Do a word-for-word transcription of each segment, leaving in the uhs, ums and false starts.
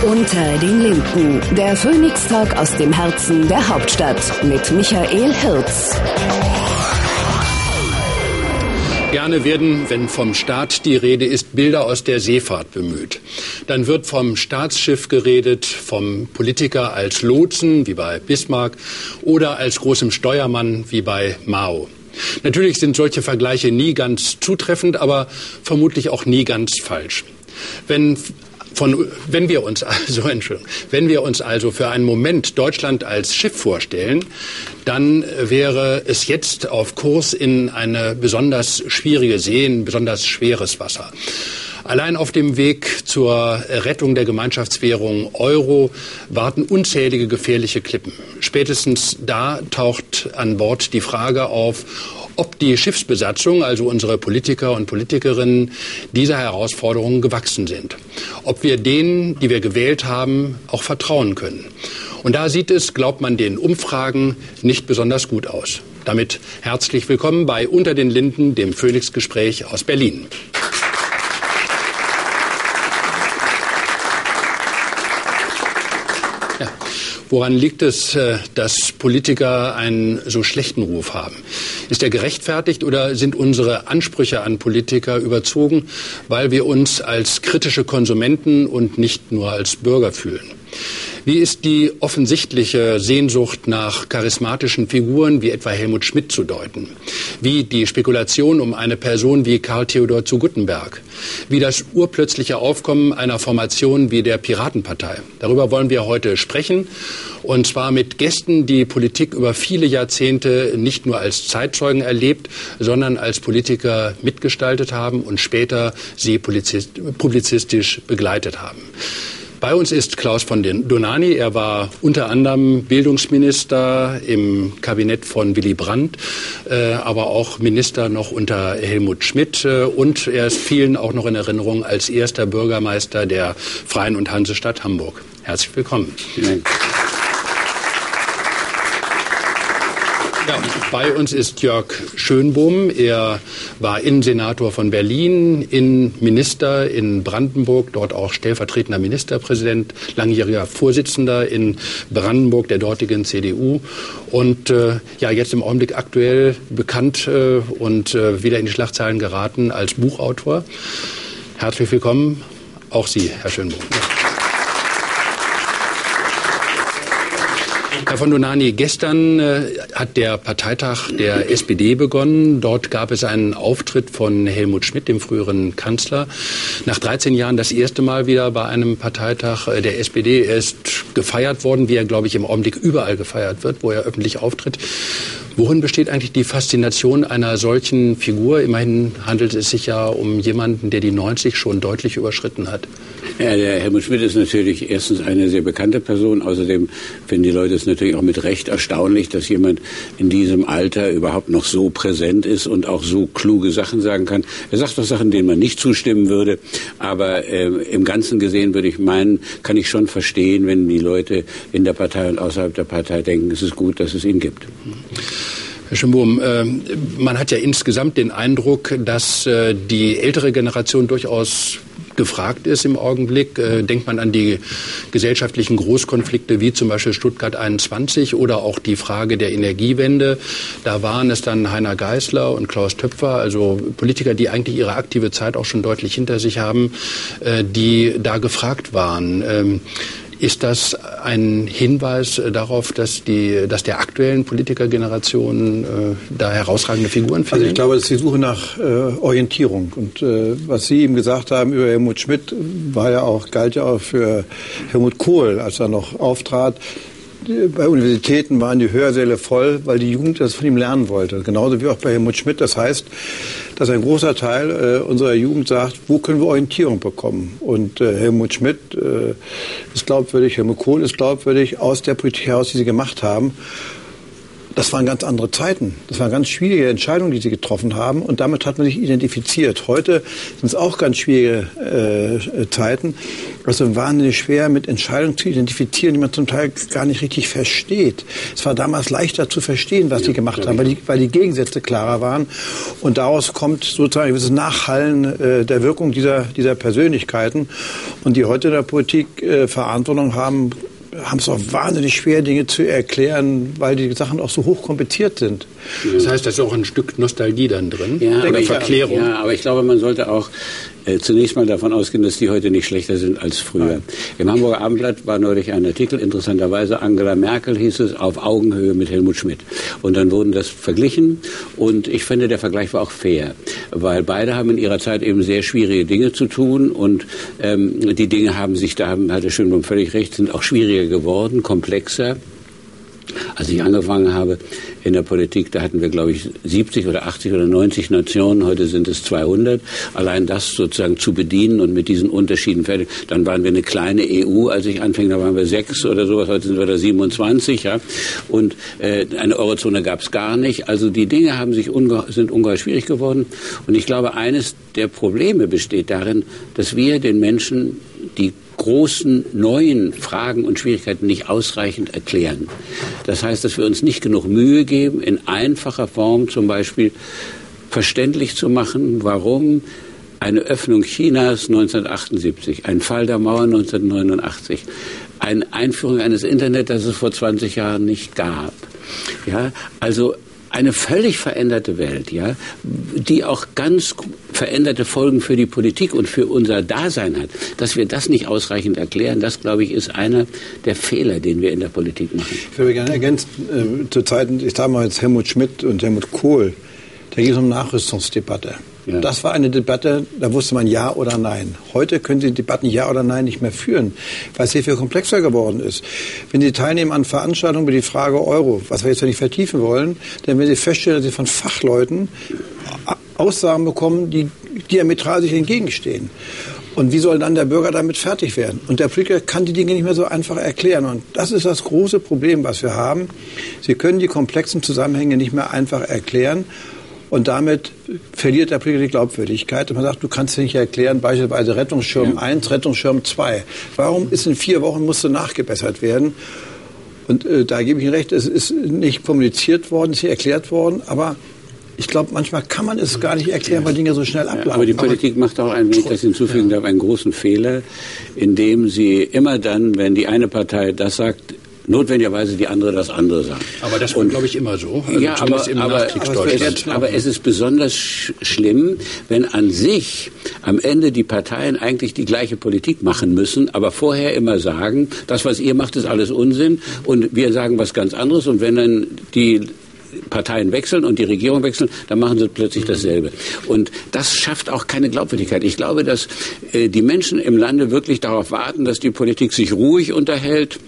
Unter den Linden, der Phoenix-Talk aus dem Herzen der Hauptstadt mit Michael Hirz. Gerne werden, wenn vom Staat die Rede ist, Bilder aus der Seefahrt bemüht. Dann wird vom Staatsschiff geredet, vom Politiker als Lotsen, wie bei Bismarck, oder als großem Steuermann, wie bei Mao. Natürlich sind solche Vergleiche nie ganz zutreffend, aber vermutlich auch nie ganz falsch. Wenn Von, wenn wir uns also, Entschuldigung, wenn wir uns also für einen Moment Deutschland als Schiff vorstellen, dann wäre es jetzt auf Kurs in eine besonders schwierige See, ein besonders schweres Wasser. Allein auf dem Weg zur Rettung der Gemeinschaftswährung Euro warten unzählige gefährliche Klippen. Spätestens da taucht an Bord die Frage auf, ob die Schiffsbesatzung, also unsere Politiker und Politikerinnen, dieser Herausforderungen gewachsen sind. Ob wir denen, die wir gewählt haben, auch vertrauen können. Und da sieht es, glaubt man den Umfragen, nicht besonders gut aus. Damit herzlich willkommen bei Unter den Linden, dem Phoenix-Gespräch aus Berlin. Ja. Woran liegt es, dass Politiker einen so schlechten Ruf haben? Ist er gerechtfertigt oder sind unsere Ansprüche an Politiker überzogen, weil wir uns als kritische Konsumenten und nicht nur als Bürger fühlen? Wie ist die offensichtliche Sehnsucht nach charismatischen Figuren wie etwa Helmut Schmidt zu deuten? Wie die Spekulation um eine Person wie Karl Theodor zu Guttenberg? Wie das urplötzliche Aufkommen einer Formation wie der Piratenpartei? Darüber wollen wir heute sprechen. Und zwar mit Gästen, die Politik über viele Jahrzehnte nicht nur als Zeitzeugen erlebt, sondern als Politiker mitgestaltet haben und später sie publizistisch begleitet haben. Bei uns ist Klaus von Dohnanyi. Er war unter anderem Bildungsminister im Kabinett von Willy Brandt, äh, aber auch Minister noch unter Helmut Schmidt. Äh, und er ist vielen auch noch in Erinnerung als erster Bürgermeister der Freien und Hansestadt Hamburg. Herzlich willkommen. Vielen Dank. Ja, bei uns ist Jörg Schönbohm. Er war Innensenator von Berlin, Innenminister in Brandenburg, dort auch stellvertretender Ministerpräsident, langjähriger Vorsitzender in Brandenburg der dortigen C D U und äh, ja jetzt im Augenblick aktuell bekannt äh, und äh, wieder in die Schlagzeilen geraten als Buchautor. Herzlich willkommen, auch Sie, Herr Schönbohm. Ja. Herr von Dohnanyi, gestern äh, hat der Parteitag der S P D begonnen. Dort gab es einen Auftritt von Helmut Schmidt, dem früheren Kanzler. Nach dreizehn Jahren das erste Mal wieder bei einem Parteitag äh, der S P D. Er ist gefeiert worden, wie er, glaube ich, im Augenblick überall gefeiert wird, wo er öffentlich auftritt. Worin besteht eigentlich die Faszination einer solchen Figur? Immerhin handelt es sich ja um jemanden, der die neunzig schon deutlich überschritten hat. Ja, der Helmut Schmidt ist natürlich erstens eine sehr bekannte Person. Außerdem finden die Leute es natürlich auch mit Recht erstaunlich, dass jemand in diesem Alter überhaupt noch so präsent ist und auch so kluge Sachen sagen kann. Er sagt doch Sachen, denen man nicht zustimmen würde. Aber äh, im Ganzen gesehen würde ich meinen, kann ich schon verstehen, wenn die Leute in der Partei und außerhalb der Partei denken, es ist gut, dass es ihn gibt. Herr Schönbohm, äh, man hat ja insgesamt den Eindruck, dass äh, die ältere Generation durchaus gefragt ist im Augenblick. Äh, denkt man an die gesellschaftlichen Großkonflikte wie zum Beispiel Stuttgart einundzwanzig oder auch die Frage der Energiewende. Da waren es dann Heiner Geißler und Klaus Töpfer, also Politiker, die eigentlich ihre aktive Zeit auch schon deutlich hinter sich haben, äh, die da gefragt waren. Ähm, Ist das ein Hinweis darauf, dass, die, dass der aktuellen Politikergeneration äh, da herausragende Figuren fehlen? Also ich glaube, das ist die Suche nach äh, Orientierung. Und äh, was Sie eben gesagt haben über Helmut Schmidt, war ja auch, galt ja auch für Helmut Kohl, als er noch auftrat. Bei Universitäten waren die Hörsäle voll, weil die Jugend das von ihm lernen wollte. Genauso wie auch bei Helmut Schmidt. Das heißt, dass ein großer Teil äh, unserer Jugend sagt, wo können wir Orientierung bekommen? Und äh, Helmut Schmidt äh, ist glaubwürdig, Helmut Kohl ist glaubwürdig aus der Politik heraus, die sie gemacht haben. das waren ganz andere Zeiten. Das waren ganz schwierige Entscheidungen, die sie getroffen haben. Und damit hat man sich identifiziert. Heute sind es auch ganz schwierige äh, Zeiten. Also wahnsinnig schwer, mit Entscheidungen zu identifizieren, die man zum Teil gar nicht richtig versteht. Es war damals leichter zu verstehen, was ja, sie gemacht ja, haben, weil die, weil die Gegensätze klarer waren. Und daraus kommt sozusagen ein gewisses Nachhallen äh, der Wirkung dieser, dieser Persönlichkeiten. Und die heute in der Politik äh, Verantwortung haben, haben es auch wahnsinnig schwer, Dinge zu erklären, weil die Sachen auch so hochkompliziert sind. Das heißt, da ist auch ein Stück Nostalgie dann drin, ja, oder ich, Verklärung. Ja, aber ich glaube, man sollte auch äh, zunächst mal davon ausgehen, dass die heute nicht schlechter sind als früher. Nein. Im Hamburger Abendblatt war neulich ein Artikel, interessanterweise Angela Merkel hieß es, auf Augenhöhe mit Helmut Schmidt. Und dann wurden das verglichen und ich finde, der Vergleich war auch fair, weil beide haben in ihrer Zeit eben sehr schwierige Dinge zu tun und ähm, die Dinge haben sich, da haben, hat der Schönblum völlig recht, sind auch schwieriger geworden, komplexer. Als ich angefangen habe in der Politik, da hatten wir, glaube ich, siebzig oder achtzig oder neunzig Nationen. Heute sind es zweihundert. Allein das sozusagen zu bedienen und mit diesen Unterschieden fertig. Dann waren wir eine kleine E U, als ich anfing, da waren wir sechs oder sowas. Heute sind wir da siebenundzwanzig. Ja. Und äh, eine Eurozone gab es gar nicht. Also die Dinge haben sich unge- sind ungeheuer schwierig geworden. Und ich glaube, eines der Probleme besteht darin, dass wir den Menschen die großen neuen Fragen und Schwierigkeiten nicht ausreichend erklären. Das heißt, dass wir uns nicht genug Mühe geben, in einfacher Form zum Beispiel verständlich zu machen, warum eine Öffnung Chinas neunzehnhundertachtundsiebzig, ein Fall der Mauer neunzehnhundertneunundachtzig, eine Einführung eines Internet, das es vor zwanzig Jahren nicht gab. Ja, also eine völlig veränderte Welt, ja, die auch ganz veränderte Folgen für die Politik und für unser Dasein hat. Dass wir das nicht ausreichend erklären, das, glaube ich, ist einer der Fehler, den wir in der Politik machen. Ich würde gerne ergänzen, äh, zu Zeiten, ich sage mal jetzt Helmut Schmidt und Helmut Kohl, da ging es um Nachrüstungsdebatte. Ja. Das war eine Debatte, da wusste man Ja oder Nein. Heute können Sie Debatten Ja oder Nein nicht mehr führen, weil es sehr viel komplexer geworden ist. Wenn Sie teilnehmen an Veranstaltungen über die Frage Euro, was wir jetzt ja nicht vertiefen wollen, dann werden Sie feststellen, dass Sie von Fachleuten Aussagen bekommen, die diametral sich entgegenstehen. Und wie soll dann der Bürger damit fertig werden? Und der Politiker kann die Dinge nicht mehr so einfach erklären. Und das ist das große Problem, was wir haben. Sie können die komplexen Zusammenhänge nicht mehr einfach erklären. Und damit verliert der Politiker die Glaubwürdigkeit. Und man sagt, du kannst nicht erklären, beispielsweise Rettungsschirm ja. eins, Rettungsschirm zwei. Warum ist in vier Wochen musste nachgebessert werden? Und äh, da gebe ich Ihnen recht, es ist nicht kommuniziert worden, es ist nicht erklärt worden, aber ich glaube, manchmal kann man es gar nicht erklären, weil Dinge so schnell ablaufen. Ja, aber die Politik aber macht auch, ein, wenn ich das hinzufügen darf, einen großen Fehler, indem sie immer dann, wenn die eine Partei das sagt, notwendigerweise die andere das andere sagt. Aber das war, glaube ich, immer so. Also ja, aber, im aber, aber, es, aber es ist besonders sch- schlimm, wenn an sich am Ende die Parteien eigentlich die gleiche Politik machen müssen, aber vorher immer sagen, das, was ihr macht, ist alles Unsinn und wir sagen was ganz anderes und wenn dann die Parteien wechseln und die Regierung wechseln, dann machen sie plötzlich dasselbe. Und das schafft auch keine Glaubwürdigkeit. Ich glaube, dass äh, die Menschen im Lande wirklich darauf warten, dass die Politik sich ruhig unterhält.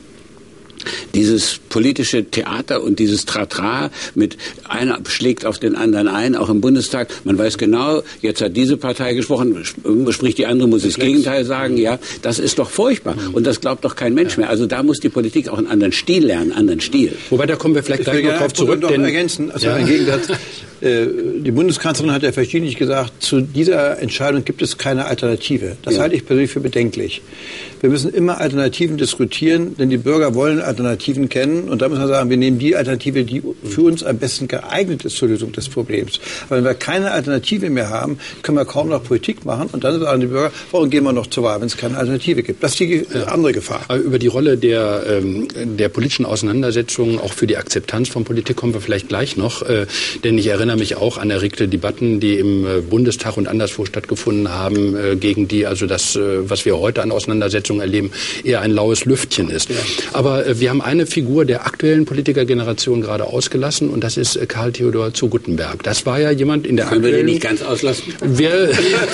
Dieses politische Theater und dieses Tratra mit einer schlägt auf den anderen ein, auch im Bundestag. Man weiß genau, jetzt hat diese Partei gesprochen, spricht die andere, muss das Gegenteil sagen. Ja, das ist doch furchtbar. Und das glaubt doch kein Mensch mehr. Also da muss die Politik auch einen anderen Stil lernen, einen anderen Stil. Wobei, da kommen wir vielleicht gleich noch drauf zurück. Ich will ergänzen, also ja. im Gegensatz, äh, die Bundeskanzlerin hat ja verschiedentlich gesagt, zu dieser Entscheidung gibt es keine Alternative. Das ja. halte ich persönlich für bedenklich. Wir müssen immer Alternativen diskutieren, denn die Bürger wollen Alternativen kennen. Und da müssen wir sagen, wir nehmen die Alternative, die für uns am besten geeignet ist zur Lösung des Problems. Aber wenn wir keine Alternative mehr haben, können wir kaum noch Politik machen. Und dann sagen die Bürger, warum gehen wir noch zur Wahl, wenn es keine Alternative gibt? Das ist die ja. andere Gefahr. Aber über die Rolle der, ähm, der politischen Auseinandersetzungen, auch für die Akzeptanz von Politik, kommen wir vielleicht gleich noch. Äh, denn ich erinnere mich auch an erregte Debatten, die im äh, Bundestag und anderswo stattgefunden haben, äh, gegen die also das, äh, was wir heute an Auseinandersetzungen erleben, eher ein laues Lüftchen ist. Ja. Aber äh, wir haben eine Figur der aktuellen Politikergeneration gerade ausgelassen und das ist äh, Karl Theodor zu Guttenberg. Das war ja jemand in der Können aktuellen... wir den nicht ganz auslassen? Wir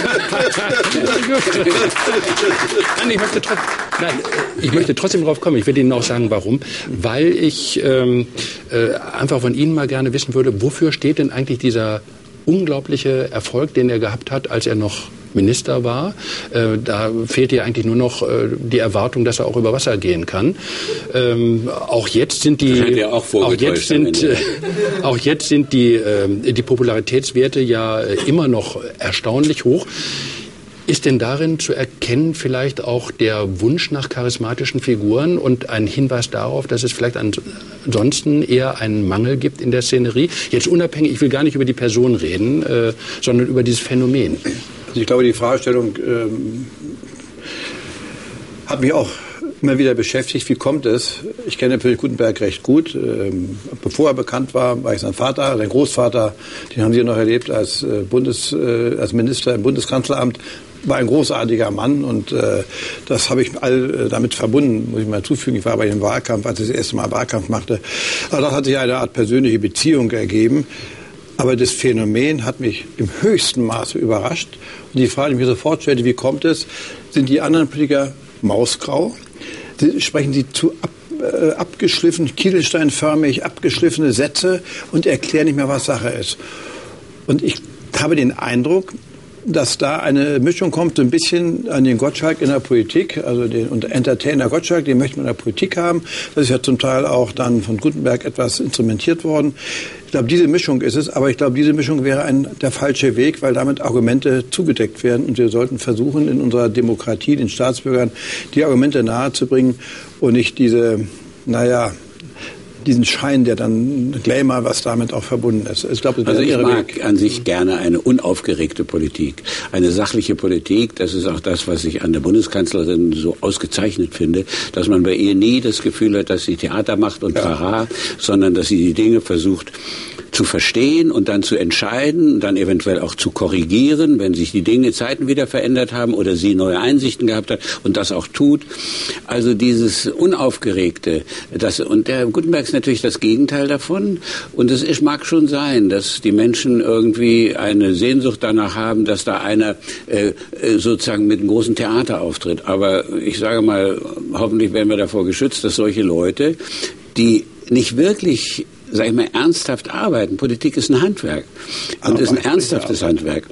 Nein, ich möchte, tro- Nein, ich möchte trotzdem darauf kommen. Ich werde Ihnen auch sagen, warum. Weil ich ähm, äh, einfach von Ihnen mal gerne wissen würde, wofür steht denn eigentlich dieser unglaubliche Erfolg, den er gehabt hat, als er noch Minister war. Äh, da fehlte ja eigentlich nur noch äh, die Erwartung, dass er auch über Wasser gehen kann. Ähm, auch jetzt sind die, ja auch, auch jetzt sind, äh, auch jetzt sind die, äh, die Popularitätswerte ja äh, immer noch erstaunlich hoch. Ist denn darin zu erkennen vielleicht auch der Wunsch nach charismatischen Figuren und ein Hinweis darauf, dass es vielleicht ansonsten eher einen Mangel gibt in der Szenerie? Jetzt unabhängig, ich will gar nicht über die Person reden, äh, sondern über dieses Phänomen. Also ich glaube, die Fragestellung ähm, hat mich auch immer wieder beschäftigt. Wie kommt es? Ich kenne natürlich Gutenberg recht gut. Ähm, bevor er bekannt war, war ich sein Vater, sein Großvater. Den haben Sie noch erlebt als, äh, Bundes, äh, als Minister im Bundeskanzleramt. War ein großartiger Mann und äh, das habe ich all äh, damit verbunden, muss ich mal zufügen. Ich war bei dem Wahlkampf, als ich das erste Mal Wahlkampf machte. Aber das hat sich eine Art persönliche Beziehung ergeben. Aber das Phänomen hat mich im höchsten Maße überrascht. Und die Frage, die ich mir sofort stellte, wie kommt es? Sind die anderen Politiker mausgrau? Sie, sprechen sie zu ab, äh, abgeschliffen, kieselsteinförmig, abgeschliffene Sätze und erklären nicht mehr, was Sache ist. Und ich habe den Eindruck, dass da eine Mischung kommt, so ein bisschen an den Gottschalk in der Politik, also den Entertainer Gottschalk, den möchte man in der Politik haben. Das ist ja zum Teil auch dann von Gutenberg etwas instrumentiert worden. Ich glaube, diese Mischung ist es, aber ich glaube, diese Mischung wäre ein, der falsche Weg, weil damit Argumente zugedeckt werden und wir sollten versuchen, in unserer Demokratie den Staatsbürgern die Argumente nahezubringen und nicht diese, naja, diesen Schein, der dann Glamour, was damit auch verbunden ist. Ich glaube, also ich mag Weg. an sich gerne eine unaufgeregte Politik, eine sachliche Politik. Das ist auch das, was ich an der Bundeskanzlerin so ausgezeichnet finde, dass man bei ihr nie das Gefühl hat, dass sie Theater macht und trara, ja. sondern dass sie die Dinge versucht zu verstehen und dann zu entscheiden, dann eventuell auch zu korrigieren, wenn sich die Dinge, Zeiten wieder verändert haben oder sie neue Einsichten gehabt hat und das auch tut. Also dieses Unaufgeregte, das, und der Gutenberg ist natürlich das Gegenteil davon. Und es ist, mag schon sein, dass die Menschen irgendwie eine Sehnsucht danach haben, dass da einer äh, sozusagen mit einem großen Theater auftritt. Aber ich sage mal, hoffentlich werden wir davor geschützt, dass solche Leute, die nicht wirklich, sag ich mal, ernsthaft arbeiten. Politik ist ein Handwerk und ist ein ernsthaftes Handwerk.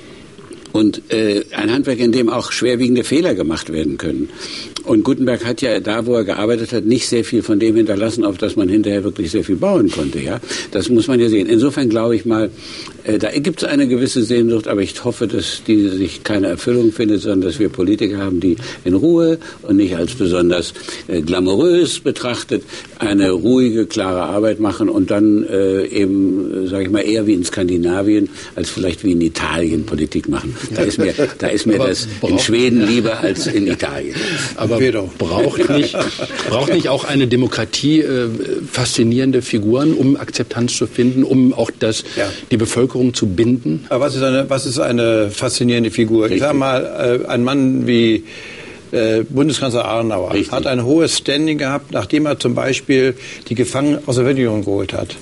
Und äh, ein Handwerk, in dem auch schwerwiegende Fehler gemacht werden können. Und Gutenberg hat ja da, wo er gearbeitet hat, nicht sehr viel von dem hinterlassen, auf das man hinterher wirklich sehr viel bauen konnte. Ja, das muss man ja sehen. Insofern glaube ich mal, äh, da gibt es eine gewisse Sehnsucht, aber ich hoffe, dass die sich keine Erfüllung findet, sondern dass wir Politiker haben, die in Ruhe und nicht als besonders äh, glamourös betrachtet eine ruhige, klare Arbeit machen und dann äh, eben, sage ich mal, eher wie in Skandinavien als vielleicht wie in Italien Politik machen. Da ist mir, da ist mir das in Schweden lieber als in Italien. Aber braucht nicht, braucht nicht auch eine Demokratie äh, faszinierende Figuren, um Akzeptanz zu finden, um auch das, ja. die Bevölkerung zu binden? Aber was ist eine, was ist eine faszinierende Figur? Richtig. Ich sage mal, äh, ein Mann wie äh, Bundeskanzler Adenauer Richtig. hat ein hohes Standing gehabt, nachdem er zum Beispiel die Gefangenen aus der Sowjetunion geholt hat.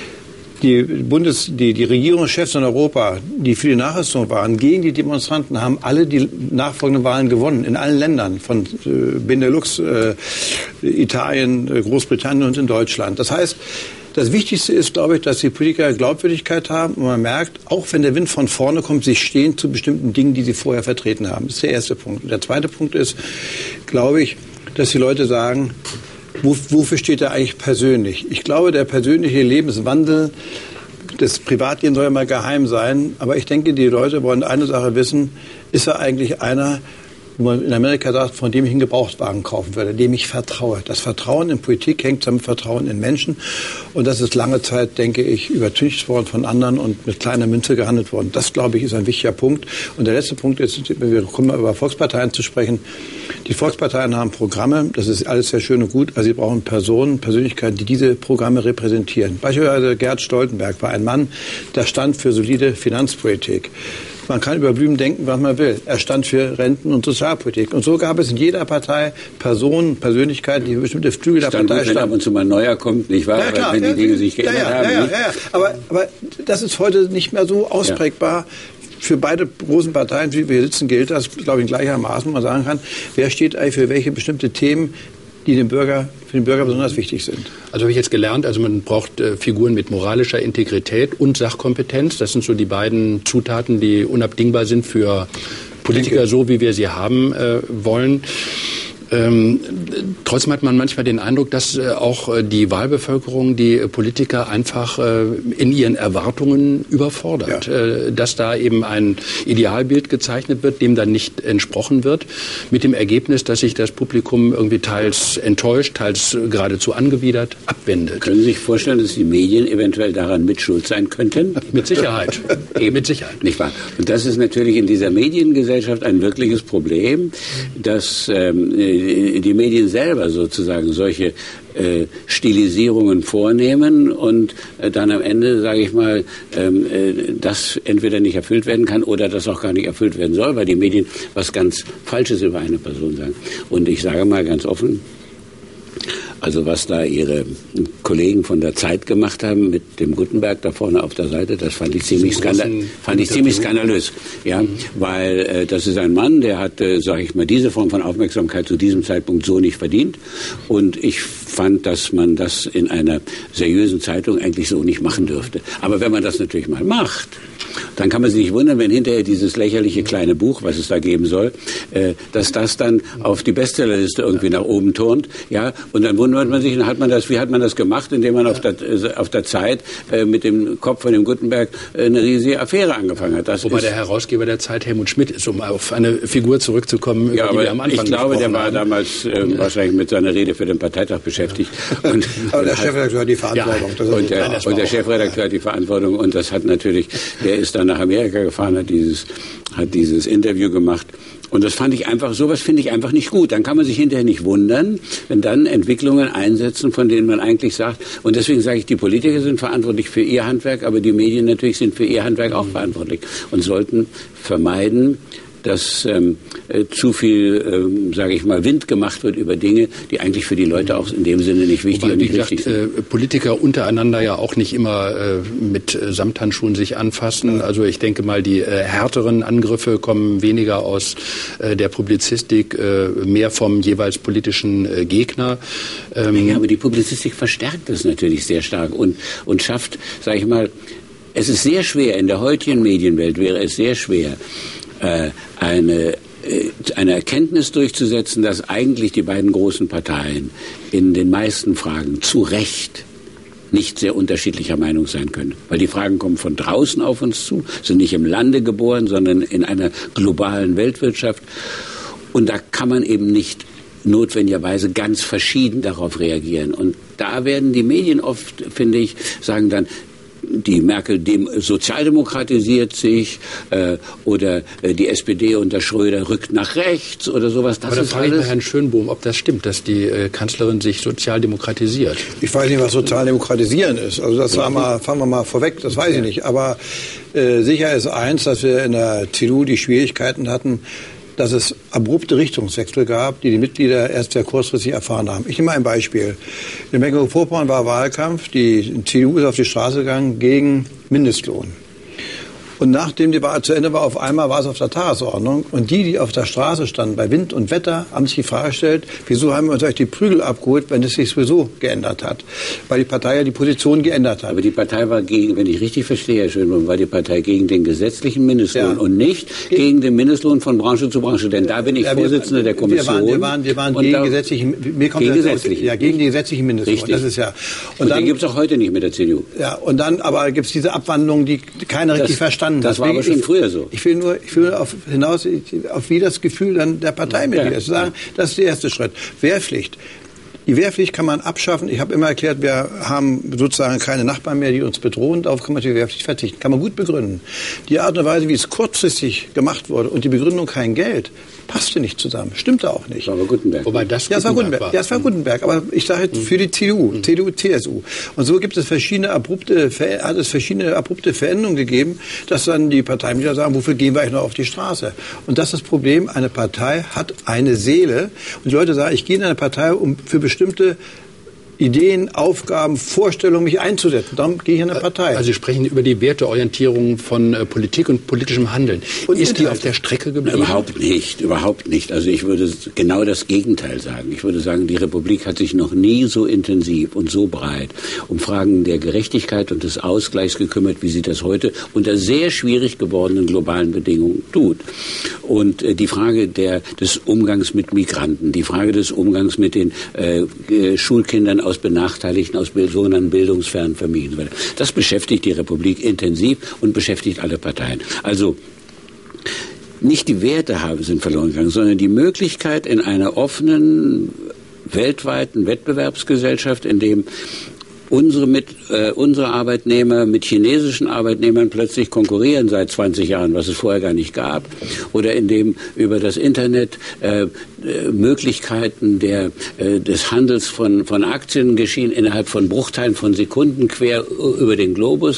Die, Bundes-, die, die Regierungschefs in Europa, die für die Nachrüstung waren, gegen die Demonstranten, haben alle die nachfolgenden Wahlen gewonnen, in allen Ländern, von äh, Benelux, äh, Italien, äh, Großbritannien und in Deutschland. Das heißt, das Wichtigste ist, glaube ich, dass die Politiker Glaubwürdigkeit haben und man merkt, auch wenn der Wind von vorne kommt, sie stehen zu bestimmten Dingen, die sie vorher vertreten haben. Das ist der erste Punkt. Und der zweite Punkt ist, glaube ich, dass die Leute sagen, wofür steht er eigentlich persönlich? Ich glaube, der persönliche Lebenswandel des Privatlebens soll ja mal geheim sein. Aber ich denke, die Leute wollen eine Sache wissen. Ist er eigentlich einer, wo man in Amerika sagt, von dem ich einen Gebrauchtwagen kaufen würde, dem ich vertraue? Das Vertrauen in Politik hängt zusammen mit Vertrauen in Menschen. Und das ist lange Zeit, denke ich, übertüncht worden von anderen und mit kleiner Münze gehandelt worden. Das, glaube ich, ist ein wichtiger Punkt. Und der letzte Punkt ist, wir kommen mal über Volksparteien zu sprechen. Die Volksparteien haben Programme, das ist alles sehr schön und gut, aber sie brauchen Personen, Persönlichkeiten, die diese Programme repräsentieren. Beispielsweise Gerd Stoltenberg war ein Mann, der stand für solide Finanzpolitik. Man kann über Blüm denken, was man will. Er stand für Renten- und Sozialpolitik. Und so gab es in jeder Partei Personen, Persönlichkeiten, die für bestimmte Flügel der Partei standen. Wenn ab und zu mal ein neuer kommt, nicht wahr? Ja, klar, wenn die ja, Dinge sich geändert ja, ja, haben. Ja, ja, ja. Aber, aber das ist heute nicht mehr so ausprägbar. Ja. Für beide großen Parteien, wie wir sitzen, gilt das, glaube ich, gleichermaßen, man sagen kann, wer steht eigentlich für welche bestimmte Themen, die dem Bürger, für den Bürger besonders wichtig sind. Also habe ich jetzt gelernt, also man braucht äh, Figuren mit moralischer Integrität und Sachkompetenz. Das sind so die beiden Zutaten, die unabdingbar sind für Politiker so, wie wir sie haben äh, wollen. Ähm, trotzdem hat man manchmal den Eindruck, dass äh, auch äh, die Wahlbevölkerung die äh, Politiker einfach äh, in ihren Erwartungen überfordert. Ja. Äh, dass da eben ein Idealbild gezeichnet wird, dem dann nicht entsprochen wird, mit dem Ergebnis, dass sich das Publikum irgendwie teils enttäuscht, teils geradezu angewidert abwendet. Können Sie sich vorstellen, dass die Medien eventuell daran mit schuld sein könnten? Mit Sicherheit. Eben. Mit Sicherheit. Nicht wahr? Und das ist natürlich in dieser Mediengesellschaft ein wirkliches Problem, dass ähm, die Medien selber sozusagen solche äh, Stilisierungen vornehmen und äh, dann am Ende, sage ich mal, ähm, äh, das entweder nicht erfüllt werden kann oder das auch gar nicht erfüllt werden soll, weil die Medien was ganz Falsches über eine Person sagen. Und ich sage mal ganz offen, also was da Ihre Kollegen von der Zeit gemacht haben mit dem Gutenberg da vorne auf der Seite, das fand ich ziemlich, skandal fand ich ziemlich skandalös. Ja, mhm. Weil äh, das ist ein Mann, der hat, äh, sage ich mal, diese Form von Aufmerksamkeit zu diesem Zeitpunkt so nicht verdient. Und ich fand, dass man das in einer seriösen Zeitung eigentlich so nicht machen dürfte. Aber wenn man das natürlich mal macht, dann kann man sich nicht wundern, wenn hinterher dieses lächerliche kleine Buch, was es da geben soll, äh, dass das dann auf die Bestsellerliste irgendwie nach oben turnt. Ja, und dann wundert man sich, dann hat man das, wie hat man das gemacht, indem man auf der, auf der Zeit äh, mit dem Kopf von dem Gutenberg äh, eine riesige Affäre angefangen hat. Das Wobei der Herausgeber der Zeit Helmut Schmidt ist, um auf eine Figur zurückzukommen, ja, die wir am Anfang ich glaube, der war haben. damals äh, wahrscheinlich mit seiner Rede für den Parteitag beschäftigt. Und, aber und der Chefredakteur hat die Verantwortung. Ja, und der, Nein, und der Chefredakteur hat die Verantwortung und das hat natürlich, der ist dann nach Amerika gefahren, hat dieses, hat dieses Interview gemacht. Und das fand ich einfach, sowas finde ich einfach nicht gut. Dann kann man sich hinterher nicht wundern, wenn dann Entwicklungen einsetzen, von denen man eigentlich sagt, und deswegen sage ich, die Politiker sind verantwortlich für ihr Handwerk, aber die Medien natürlich sind für ihr Handwerk auch verantwortlich und sollten vermeiden, dass ähm, äh, zu viel, ähm, sage ich mal, Wind gemacht wird über Dinge, die eigentlich für die Leute auch in dem Sinne nicht wichtig Wobei, und nicht wie gesagt, richtig sind. Äh, Politiker untereinander ja auch nicht immer äh, mit äh, Samthandschuhen sich anfassen. Also ich denke mal, die äh, härteren Angriffe kommen weniger aus äh, der Publizistik, äh, mehr vom jeweils politischen äh, Gegner. Ähm, ja, aber die Publizistik verstärkt das natürlich sehr stark und, und schafft, sage ich mal, es ist sehr schwer, in der heutigen Medienwelt wäre es sehr schwer, eine, eine Erkenntnis durchzusetzen, dass eigentlich die beiden großen Parteien in den meisten Fragen zu Recht nicht sehr unterschiedlicher Meinung sein können. Weil die Fragen kommen von draußen auf uns zu, sind nicht im Lande geboren, sondern in einer globalen Weltwirtschaft. Und da kann man eben nicht notwendigerweise ganz verschieden darauf reagieren. Und da werden die Medien oft, finde ich, sagen dann, die Merkel dem sozialdemokratisiert sich äh, oder äh, die S P D unter Schröder rückt nach rechts oder sowas. Das Aber da ist frage ich alles bei Herrn Schönbohm, ob das stimmt, dass die äh, Kanzlerin sich sozialdemokratisiert. Ich weiß nicht, was sozialdemokratisieren ist. Also das sagen wir, fangen wir mal vorweg, das weiß ich nicht. Aber äh, sicher ist eins, dass wir in der C D U die Schwierigkeiten hatten, dass es abrupte Richtungswechsel gab, die die Mitglieder erst sehr kurzfristig erfahren haben. Ich nehme mal ein Beispiel. In Mecklenburg-Vorpommern war Wahlkampf, die C D U ist auf die Straße gegangen gegen Mindestlohn. Und nachdem die Wahl zu Ende war, auf einmal war es auf der Tagesordnung. Und die, die auf der Straße standen, bei Wind und Wetter, haben sich die Frage gestellt, wieso haben wir uns eigentlich die Prügel abgeholt, wenn es sich sowieso geändert hat? Weil die Partei ja die Position geändert hat. Aber die Partei war gegen, wenn ich richtig verstehe, Herr Schönbohm, war die Partei gegen den gesetzlichen Mindestlohn ja. und nicht Ge gegen den Mindestlohn von Branche zu Branche. Denn da bin ich ja, Vorsitzender der Kommission. Wir waren, wir waren, wir waren gegen gesetzlichen, mir kommt gegen das gesetzlichen. Ja, gegen die gesetzlichen Mindestlohn. Richtig. Das ist ja. Und, und dann, den gibt es auch heute nicht mit der C D U. Ja, und dann aber gibt es diese Abwandlung, die keiner das, richtig verstanden hat. Das war aber schon früher so. Ich will nur, ich will auf, hinaus auf wie das Gefühl dann der Parteimitglieder ja. zu sagen, das ist der erste Schritt. Wehrpflicht. Die Wehrpflicht kann man abschaffen. Ich habe immer erklärt, wir haben sozusagen keine Nachbarn mehr, die uns bedrohen. Darauf kann man die Wehrpflicht verzichten. Kann man gut begründen. Die Art und Weise, wie es kurzfristig gemacht wurde und die Begründung kein Geld, passte nicht zusammen. Stimmte auch nicht. Das war aber Gutenberg. Wobei das ja, es war Gutenberg. War. Ja, es war Gutenberg. Aber ich sage jetzt für die C D U, mhm. C D U, C S U. Und so gibt es verschiedene abrupte, hat es verschiedene abrupte Veränderungen gegeben, dass dann die Parteimitglieder sagen, wofür gehen wir eigentlich noch auf die Straße? Und das ist das Problem. Eine Partei hat eine Seele. Und die Leute sagen, ich gehe in eine Partei, um für bestimmte Ideen, Aufgaben, Vorstellungen, mich einzusetzen. Darum gehe ich in eine Partei. Also Sie sprechen über die Werteorientierung von äh, Politik und politischem Handeln. Und ist die auf der Strecke geblieben? Überhaupt nicht, überhaupt nicht. Also ich würde genau das Gegenteil sagen. Ich würde sagen, die Republik hat sich noch nie so intensiv und so breit um Fragen der Gerechtigkeit und des Ausgleichs gekümmert, wie sie das heute unter sehr schwierig gewordenen globalen Bedingungen tut. Und äh, die Frage der, des Umgangs mit Migranten, die Frage des Umgangs mit den äh, äh, Schulkindern aus benachteiligten, aus sogenannten bildungsfernen Familien. Das beschäftigt die Republik intensiv und beschäftigt alle Parteien. Also nicht die Werte haben, sind verloren gegangen, sondern die Möglichkeit in einer offenen, weltweiten Wettbewerbsgesellschaft, in dem unsere, mit, äh, unsere Arbeitnehmer mit chinesischen Arbeitnehmern plötzlich konkurrieren seit zwanzig Jahren, was es vorher gar nicht gab, oder in dem über das Internet äh, Möglichkeiten der, äh, des Handels von, von Aktien geschehen innerhalb von Bruchteilen von Sekunden quer über den Globus.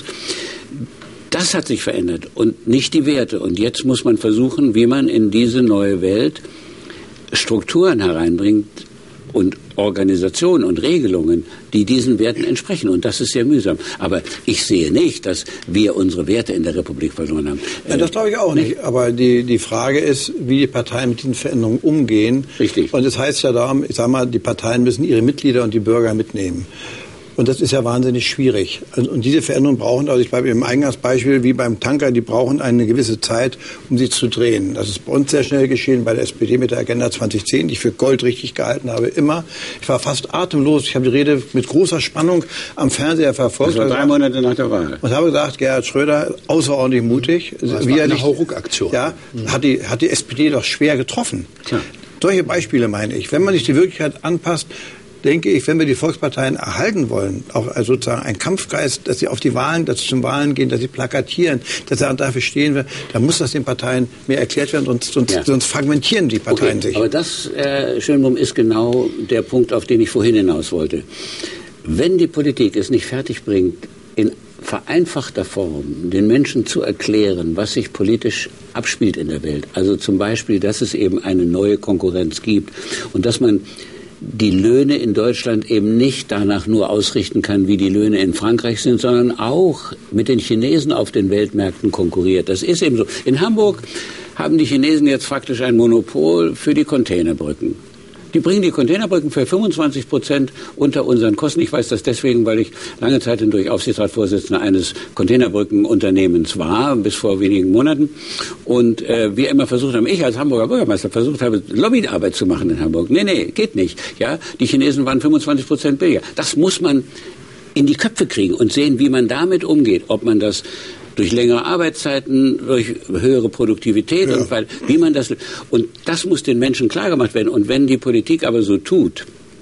Das hat sich verändert und nicht die Werte. Und jetzt muss man versuchen, wie man in diese neue Welt Strukturen hereinbringt und Organisationen und Regelungen, die diesen Werten entsprechen. Und das ist sehr mühsam. Aber ich sehe nicht, dass wir unsere Werte in der Republik verloren haben. Ja, das glaube ich auch nicht. Aber die, die Frage ist, wie die Parteien mit diesen Veränderungen umgehen. Richtig. Und es heißt ja darum, ich sage mal, die Parteien müssen ihre Mitglieder und die Bürger mitnehmen. Und das ist ja wahnsinnig schwierig. Und diese Veränderungen brauchen, also ich bleibe im Eingangsbeispiel, wie beim Tanker, die brauchen eine gewisse Zeit, um sie zu drehen. Das ist bei uns sehr schnell geschehen, bei der S P D mit der Agenda zwanzig zehn, die ich für goldrichtig gehalten habe, immer. Ich war fast atemlos. Ich habe die Rede mit großer Spannung am Fernseher verfolgt. Das war drei Monate nach der Wahl. Und habe gesagt, Gerhard Schröder, außerordentlich mutig. Das wie war er eine nicht, Hauruck-Aktion. Ja, mhm. hat die, hat die S P D doch schwer getroffen. Tja. Solche Beispiele meine ich. Wenn man sich die Wirklichkeit anpasst, denke ich, wenn wir die Volksparteien erhalten wollen, auch also sozusagen ein Kampfgeist, dass sie auf die Wahlen, dass sie zum Wahlen gehen, dass sie plakatieren, dass sie dafür stehen, dann muss das den Parteien mehr erklärt werden, sonst, sonst, ja. sonst fragmentieren die Parteien okay, sich. Aber das, Herr Schönbohm, ist genau der Punkt, auf den ich vorhin hinaus wollte. Wenn die Politik es nicht fertigbringt, in vereinfachter Form den Menschen zu erklären, was sich politisch abspielt in der Welt, also zum Beispiel, dass es eben eine neue Konkurrenz gibt und dass man die Löhne in Deutschland eben nicht danach nur ausrichten kann, wie die Löhne in Frankreich sind, sondern auch mit den Chinesen auf den Weltmärkten konkurriert. Das ist eben so. In Hamburg haben die Chinesen jetzt faktisch ein Monopol für die Containerbrücken. Die bringen die Containerbrücken für fünfundzwanzig Prozent unter unseren Kosten. Ich weiß das deswegen, weil ich lange Zeit hindurch Aufsichtsratsvorsitzender eines Containerbrückenunternehmens war, bis vor wenigen Monaten. Und äh, wir immer versucht haben, ich als Hamburger Bürgermeister versucht habe, Lobbyarbeit zu machen in Hamburg. Nee, nee, geht nicht. Ja, die Chinesen waren fünfundzwanzig Prozent billiger. Das muss man in die Köpfe kriegen und sehen, wie man damit umgeht. Ob man das durch längere Arbeitszeiten, durch höhere Produktivität, ja. und weil, wie man das, und das muss den Menschen klar gemacht werden. Und wenn die Politik aber so tut,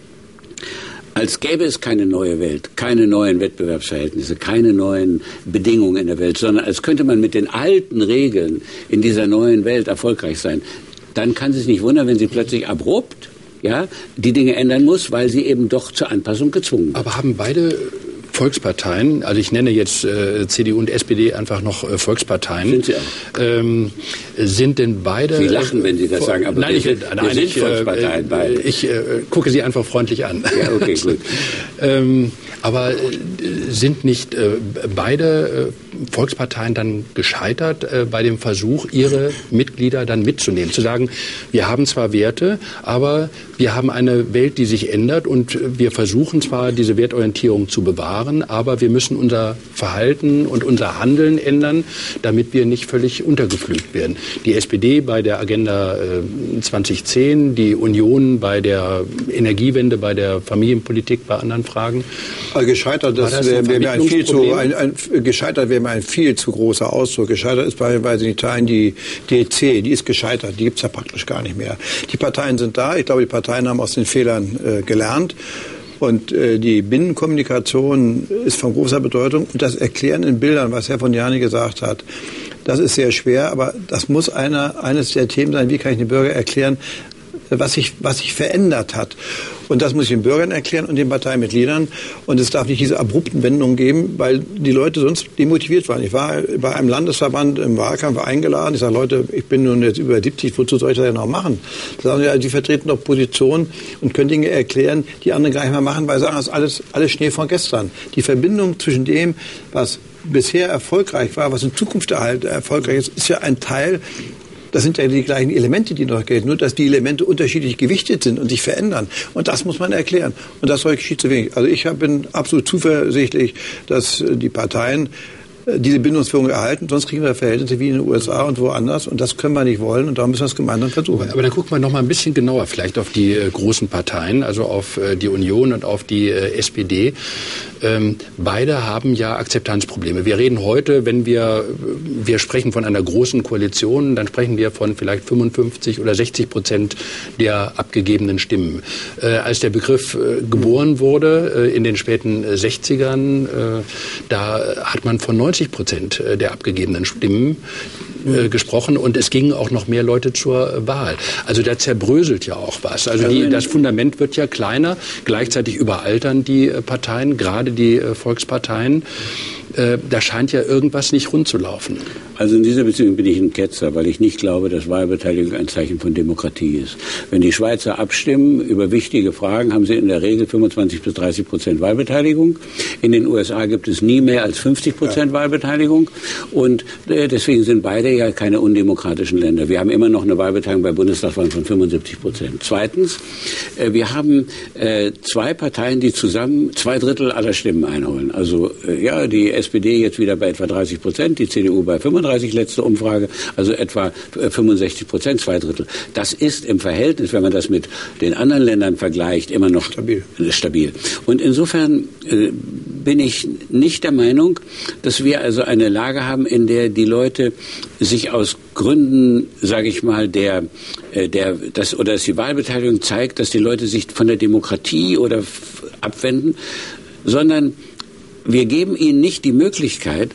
als gäbe es keine neue Welt, keine neuen Wettbewerbsverhältnisse, keine neuen Bedingungen in der Welt, sondern als könnte man mit den alten Regeln in dieser neuen Welt erfolgreich sein, dann kann es sich nicht wundern, wenn sie plötzlich abrupt, ja, die Dinge ändern muss, weil sie eben doch zur Anpassung gezwungen wird. Aber haben beide Volksparteien, also ich nenne jetzt äh, C D U und S P D einfach noch äh, Volksparteien. Sind sie auch. Ähm, sind denn beide... Sie lachen, wenn Sie das äh, sagen, aber nein, wir ich, sind, nein, wir sind ich, Volksparteien äh, beide. Ich äh, gucke Sie einfach freundlich an. Ja, okay, gut. ähm, aber äh, sind nicht äh, beide äh, Volksparteien dann gescheitert äh, bei dem Versuch, ihre Mitglieder dann mitzunehmen? Zu sagen, wir haben zwar Werte, aber wir haben eine Welt, die sich ändert und wir versuchen zwar, diese Wertorientierung zu bewahren, aber wir müssen unser Verhalten und unser Handeln ändern, damit wir nicht völlig untergepflügt werden. Die S P D bei der Agenda äh, zwanzig zehn, die Union bei der Energiewende, bei der Familienpolitik, bei anderen Fragen. Aber gescheitert, das, das wäre wär ein viel zu, ein, ein, gescheitert wäre mir ein viel zu großer Ausdruck. Gescheitert ist beispielsweise in Italien die D C, die ist gescheitert, die gibt es ja praktisch gar nicht mehr. Die Parteien sind da, ich glaube, die Parteien haben aus den Fehlern äh, gelernt. Und äh, die Binnenkommunikation ist von großer Bedeutung. Und das Erklären in Bildern, was Herr von Jani gesagt hat, das ist sehr schwer. Aber das muss einer, eines der Themen sein, wie kann ich den Bürger erklären, was sich, was sich verändert hat. Und das muss ich den Bürgern erklären und den Parteimitgliedern. Und es darf nicht diese abrupten Wendungen geben, weil die Leute sonst demotiviert waren. Ich war bei einem Landesverband im Wahlkampf eingeladen. Ich sage, Leute, ich bin nun jetzt über siebzig, wozu soll ich das denn noch machen? Da sagen sie, ja, die vertreten doch Positionen und können Dinge erklären, die andere gar nicht mehr machen, weil sie sagen, das ist alles, alles Schnee von gestern. Die Verbindung zwischen dem, was bisher erfolgreich war, was in Zukunft erfolgreich ist, ist ja ein Teil. Das sind ja die gleichen Elemente, die noch gelten, nur dass die Elemente unterschiedlich gewichtet sind und sich verändern. Und das muss man erklären. Und das geschieht zu wenig. Also ich bin absolut zuversichtlich, dass die Parteien diese Bindungsführung erhalten, sonst kriegen wir Verhältnisse wie in den U S A und woanders und das können wir nicht wollen und da müssen wir es gemeinsam versuchen. Aber dann gucken wir noch mal ein bisschen genauer vielleicht auf die äh, großen Parteien, also auf äh, die Union und auf die äh, S P D. Ähm, beide haben ja Akzeptanzprobleme. Wir reden heute, wenn wir, wir sprechen von einer großen Koalition, dann sprechen wir von vielleicht fünfundfünfzig oder sechzig Prozent der abgegebenen Stimmen. Äh, als der Begriff äh, geboren wurde äh, in den späten äh, sechzigern, äh, da hat man von neunzig Prozent der abgegebenen Stimmen äh, gesprochen und es gingen auch noch mehr Leute zur Wahl. Also da zerbröselt ja auch was. Also die, das Fundament wird ja kleiner. Gleichzeitig überaltern die äh, Parteien, gerade die äh, Volksparteien. Äh, da scheint ja irgendwas nicht rund zu laufen. Also in dieser Beziehung bin ich ein Ketzer, weil ich nicht glaube, dass Wahlbeteiligung ein Zeichen von Demokratie ist. Wenn die Schweizer abstimmen über wichtige Fragen, haben sie in der Regel fünfundzwanzig bis dreißig Prozent Wahlbeteiligung. In den U S A gibt es nie mehr als fünfzig Prozent ja. Wahlbeteiligung. Und äh, deswegen sind beide ja keine undemokratischen Länder. Wir haben immer noch eine Wahlbeteiligung bei Bundestagswahlen von fünfundsiebzig Prozent. Zweitens, äh, wir haben äh, zwei Parteien, die zusammen zwei Drittel aller Stimmen einholen. Also äh, ja, die S P D jetzt wieder bei etwa dreißig Prozent, die C D U bei fünfunddreißig, letzte Umfrage, also etwa fünfundsechzig Prozent, zwei Drittel. Das ist im Verhältnis, wenn man das mit den anderen Ländern vergleicht, immer noch stabil. stabil. Und insofern äh, bin ich nicht der Meinung, dass wir also eine Lage haben, in der die Leute sich aus Gründen, sage ich mal, der, äh, der, das, oder dass die Wahlbeteiligung zeigt, dass die Leute sich von der Demokratie oder f- abwenden, sondern wir geben ihnen nicht die Möglichkeit,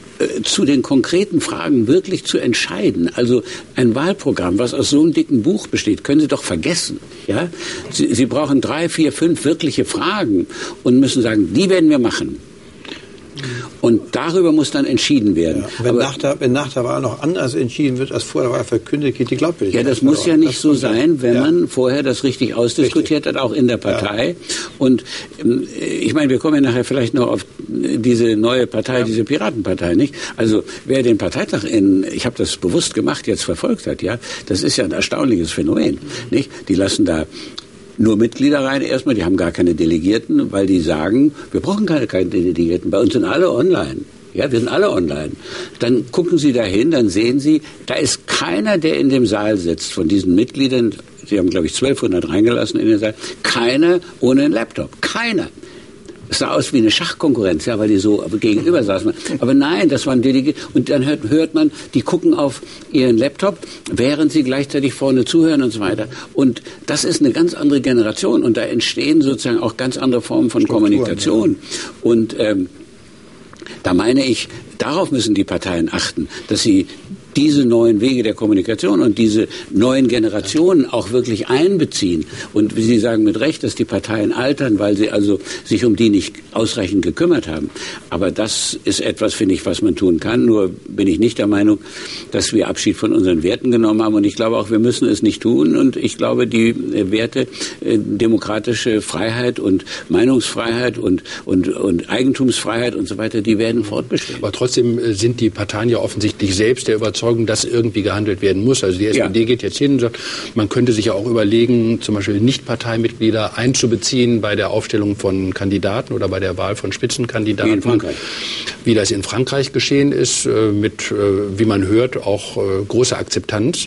zu den konkreten Fragen wirklich zu entscheiden. Also ein Wahlprogramm, was aus so einem dicken Buch besteht, können Sie doch vergessen. Ja? Sie, Sie brauchen drei, vier, fünf wirkliche Fragen und müssen sagen, die werden wir machen. Und darüber muss dann entschieden werden. Ja, wenn, nach der, wenn nach der Wahl noch anders entschieden wird, als vor der Wahl verkündet, geht die Glaubwürdigkeit. Ja, das muss ja nicht so sein, wenn ja. man vorher das richtig ausdiskutiert richtig. hat, auch in der Partei. Ja. Und ähm, ich meine, wir kommen ja nachher vielleicht noch auf diese neue Partei, ja. diese Piratenpartei, nicht? Also wer den Parteitag in, ich habe das bewusst gemacht, jetzt verfolgt hat, ja, das ist ja ein erstaunliches Phänomen, nicht? Die lassen da nur Mitglieder rein erstmal, die haben gar keine Delegierten, weil die sagen, wir brauchen keine, keine Delegierten, bei uns sind alle online. Ja, wir sind alle online. Dann gucken Sie da hin, dann sehen Sie, da ist keiner, der in dem Saal sitzt, von diesen Mitgliedern, Sie haben, glaube ich, zwölfhundert reingelassen in den Saal, keiner ohne einen Laptop, keiner. Es sah aus wie eine Schachkonkurrenz, ja, weil die so gegenüber saßen. Aber nein, das waren Delegierte. Und dann hört, hört man, die gucken auf ihren Laptop, während sie gleichzeitig vorne zuhören und so weiter. Und das ist eine ganz andere Generation. Und da entstehen sozusagen auch ganz andere Formen von Strukturen, Kommunikation. Ja. Und ähm, da meine ich, darauf müssen die Parteien achten, dass sie diese neuen Wege der Kommunikation und diese neuen Generationen auch wirklich einbeziehen. Und wie Sie sagen mit Recht, dass die Parteien altern, weil sie also sich um die nicht ausreichend gekümmert haben. Aber das ist etwas, finde ich, was man tun kann. Nur bin ich nicht der Meinung, dass wir Abschied von unseren Werten genommen haben. Und ich glaube auch, wir müssen es nicht tun. Und ich glaube, die Werte äh, demokratische Freiheit und Meinungsfreiheit und, und, und Eigentumsfreiheit und so weiter, die werden fortbestehen. Aber trotzdem sind die Parteien ja offensichtlich selbst der Überzeugung, dass irgendwie gehandelt werden muss. Also die S P D ja. geht jetzt hin und sagt, man könnte sich ja auch überlegen, zum Beispiel Nicht-Parteimitglieder einzubeziehen bei der Aufstellung von Kandidaten oder bei der Wahl von Spitzenkandidaten. Wie in Frankreich. Wie das in Frankreich geschehen ist, mit, wie man hört, auch großer Akzeptanz.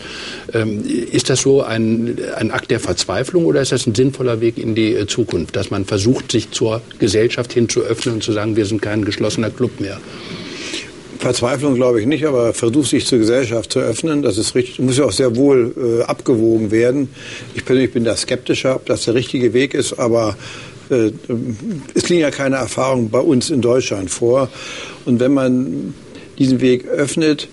Ist das so ein, ein Akt der Verzweiflung oder ist das ein sinnvoller Weg in die Zukunft, dass man versucht, sich zur Gesellschaft hin zu öffnen und zu sagen, wir sind kein geschlossener Club mehr? Verzweiflung glaube ich nicht, aber Versuch, sich zur Gesellschaft zu öffnen, das ist richtig, muss ja auch sehr wohl äh, abgewogen werden. Ich persönlich bin da skeptischer, ob das der richtige Weg ist, aber äh, es liegen ja keine Erfahrungen bei uns in Deutschland vor. Und wenn man diesen Weg öffnet,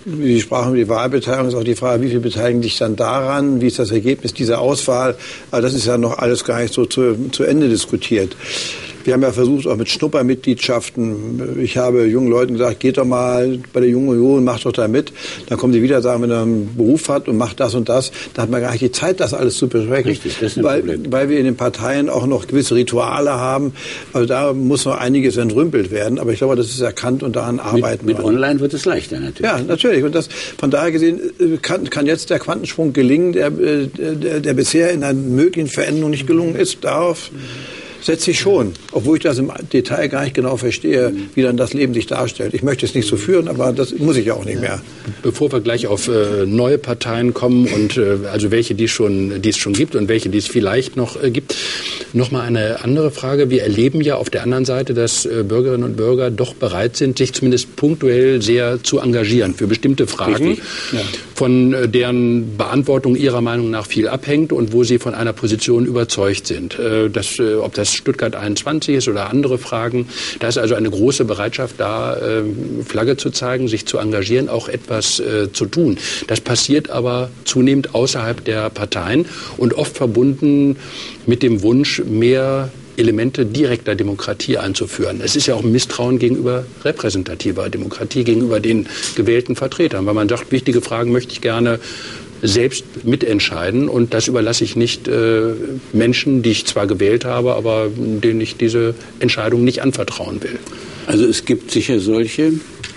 Sie sprachen über die Wahlbeteiligung, ist auch die Frage, wie viel beteiligen sich dann daran, wie ist das Ergebnis dieser Auswahl. Aber das ist ja noch alles gar nicht so zu, zu Ende diskutiert. Wir haben ja versucht, auch mit Schnuppermitgliedschaften. Ich habe jungen Leuten gesagt, geht doch mal bei der Jungen Union, macht doch da mit. Dann kommen sie wieder und sagen, wenn er einen Beruf hat und macht das und das, da hat man gar nicht die Zeit, das alles zu besprechen. Richtig, das ist ein weil, Problem. weil wir in den Parteien auch noch gewisse Rituale haben. Also da muss noch einiges entrümpelt werden. Aber ich glaube, das ist erkannt und daran arbeiten wir. Mit, mit Online wird es leichter natürlich. Ja, natürlich. Und das, von daher gesehen kann, kann jetzt der Quantensprung gelingen, der, der, der bisher in einer möglichen Veränderung nicht gelungen ist. Darauf setze ich schon, obwohl ich das im Detail gar nicht genau verstehe, wie dann das Leben sich darstellt. Ich möchte es nicht so führen, aber das muss ich ja auch nicht mehr. Bevor wir gleich auf äh, neue Parteien kommen und äh, also welche, die schon, die es schon gibt und welche, die es vielleicht noch äh, gibt, noch mal eine andere Frage. Wir erleben ja auf der anderen Seite, dass äh, Bürgerinnen und Bürger doch bereit sind, sich zumindest punktuell sehr zu engagieren für bestimmte Fragen, ja. von äh, deren Beantwortung ihrer Meinung nach viel abhängt und wo sie von einer Position überzeugt sind. Äh, dass, äh, ob das Stuttgart einundzwanzig ist oder andere Fragen. Da ist also eine große Bereitschaft da, äh, Flagge zu zeigen, sich zu engagieren, auch etwas äh, zu tun. Das passiert aber zunehmend außerhalb der Parteien und oft verbunden mit dem Wunsch, mehr Elemente direkter Demokratie einzuführen. Es ist ja auch ein Misstrauen gegenüber repräsentativer Demokratie, gegenüber den gewählten Vertretern, weil man sagt, wichtige Fragen möchte ich gerne selbst mitentscheiden und das überlasse ich nicht äh, Menschen, die ich zwar gewählt habe, aber denen ich diese Entscheidung nicht anvertrauen will. Also es gibt sicher solche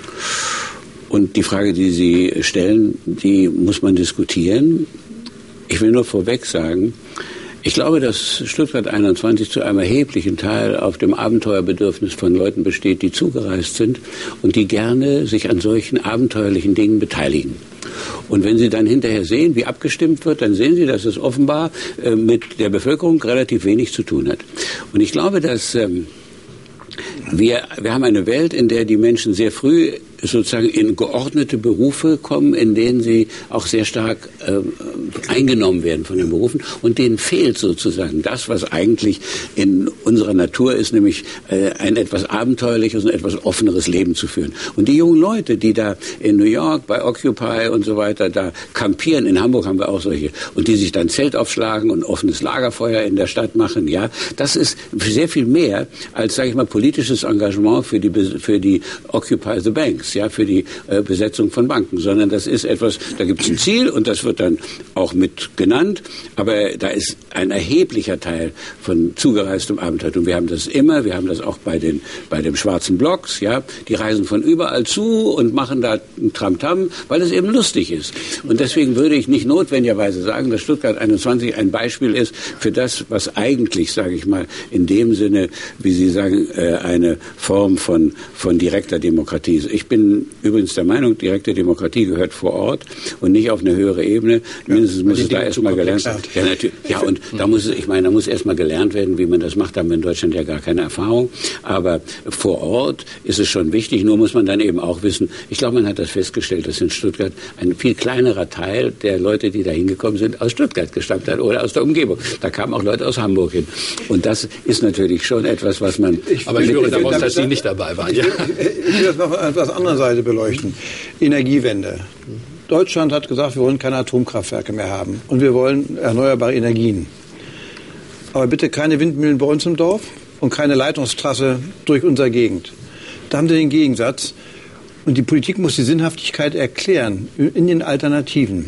und die Frage, die Sie stellen, die muss man diskutieren. Ich will nur vorweg sagen, ich glaube, dass Stuttgart einundzwanzig zu einem erheblichen Teil auf dem Abenteuerbedürfnis von Leuten besteht, die zugereist sind und die gerne sich an solchen abenteuerlichen Dingen beteiligen. Und wenn Sie dann hinterher sehen, wie abgestimmt wird, dann sehen Sie, dass es offenbar äh, mit der Bevölkerung relativ wenig zu tun hat. Und ich glaube, dass ähm, wir, wir haben eine Welt, in der die Menschen sehr früh sozusagen in geordnete Berufe kommen, in denen sie auch sehr stark äh, eingenommen werden von den Berufen und denen fehlt sozusagen das, was eigentlich in unserer Natur ist, nämlich äh, ein etwas abenteuerliches und etwas offeneres Leben zu führen. Und die jungen Leute, die da in New York bei Occupy und so weiter da kampieren, in Hamburg haben wir auch solche, und die sich dann Zelt aufschlagen und offenes Lagerfeuer in der Stadt machen, ja, das ist sehr viel mehr als, sage ich mal, politisches Engagement für die für die Occupy the Banks, ja, für die äh, Besetzung von Banken, sondern das ist etwas, da gibt es ein Ziel und das wird dann auch mit genannt, aber da ist ein erheblicher Teil von zugereistem Abenteuertum. Wir haben das immer, wir haben das auch bei den bei den schwarzen Blocks, ja, die reisen von überall zu und machen da ein Tramtam, weil es eben lustig ist. Und deswegen würde ich nicht notwendigerweise sagen, dass Stuttgart einundzwanzig ein Beispiel ist für das, was eigentlich, sage ich mal, in dem Sinne, wie Sie sagen, äh, eine Form von von direkter Demokratie ist. Ich bin übrigens der Meinung, direkte Demokratie gehört vor Ort und nicht auf eine höhere Ebene. Mindestens muss es da erstmal gelernt werden. Ja, natürlich. Ja, und da muss es, ich meine, da muss erstmal gelernt werden, wie man das macht. Da haben wir in Deutschland ja gar keine Erfahrung. Aber vor Ort ist es schon wichtig. Nur muss man dann eben auch wissen, ich glaube, man hat das festgestellt, dass in Stuttgart ein viel kleinerer Teil der Leute, die da hingekommen sind, aus Stuttgart gestammt hat oder aus der Umgebung. Da kamen auch Leute aus Hamburg hin. Und das ist natürlich schon etwas, was man... Ich, aber ich höre daraus, dass Sie nicht dabei waren. Ich will, ich will das noch von etwas anderer Seite beleuchten. Energiewende. Deutschland hat gesagt, wir wollen keine Atomkraftwerke mehr haben und wir wollen erneuerbare Energien. Aber bitte keine Windmühlen bei uns im Dorf und keine Leitungstrasse durch unsere Gegend. Da haben Sie den Gegensatz. Und die Politik muss die Sinnhaftigkeit erklären in den Alternativen.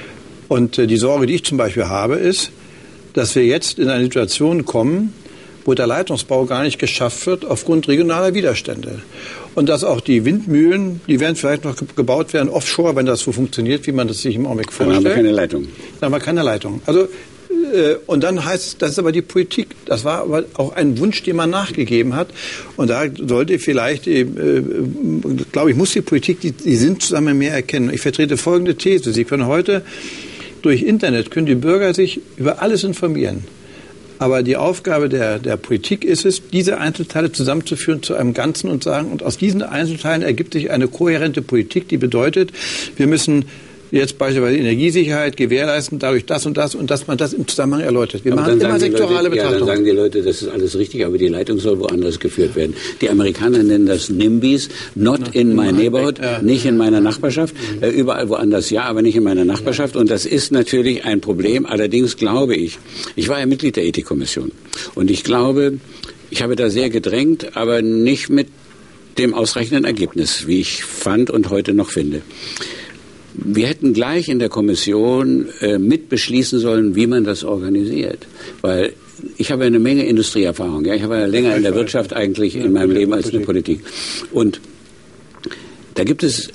Und die Sorge, die ich zum Beispiel habe, ist, dass wir jetzt in eine Situation kommen, wo der Leitungsbau gar nicht geschafft wird aufgrund regionaler Widerstände. Und dass auch die Windmühlen, die werden vielleicht noch gebaut werden, offshore, wenn das so funktioniert, wie man das sich im Augenblick vorstellt. Dann haben wir keine Leitung. Dann haben wir keine Leitung. Also, äh, und dann heißt, das ist aber die Politik. Das war aber auch ein Wunsch, den man nachgegeben hat. Und da sollte vielleicht, äh, glaube ich, muss die Politik die, die Sinnzusammenhänge mehr erkennen. Ich vertrete folgende These. Sie können heute durch Internet, können die Bürger sich über alles informieren. Aber die Aufgabe der, der Politik ist es, diese Einzelteile zusammenzuführen zu einem Ganzen und sagen, und aus diesen Einzelteilen ergibt sich eine kohärente Politik, die bedeutet, wir müssen jetzt beispielsweise Energiesicherheit gewährleisten, dadurch das und das und dass man das im Zusammenhang erläutert. Wir aber machen immer sektorale Leute, Betrachtungen. Ja, dann sagen die Leute, das ist alles richtig, aber die Leitung soll woanders geführt werden. Die Amerikaner nennen das NIMBYs, not in my neighborhood, ja. Nicht in meiner Nachbarschaft, mhm. äh, überall woanders ja, aber nicht in meiner Nachbarschaft. Und das ist natürlich ein Problem. Allerdings glaube ich, ich war ja Mitglied der Ethikkommission und ich glaube, ich habe da sehr gedrängt, aber nicht mit dem ausreichenden Ergebnis, wie ich fand und heute noch finde. Wir hätten gleich in der Kommission äh, mit beschließen sollen, wie man das organisiert. Weil ich habe eine Menge Industrieerfahrung. Ja? Ich habe ja länger in der Wirtschaft eigentlich in meinem Leben als in der Politik. Und da gibt es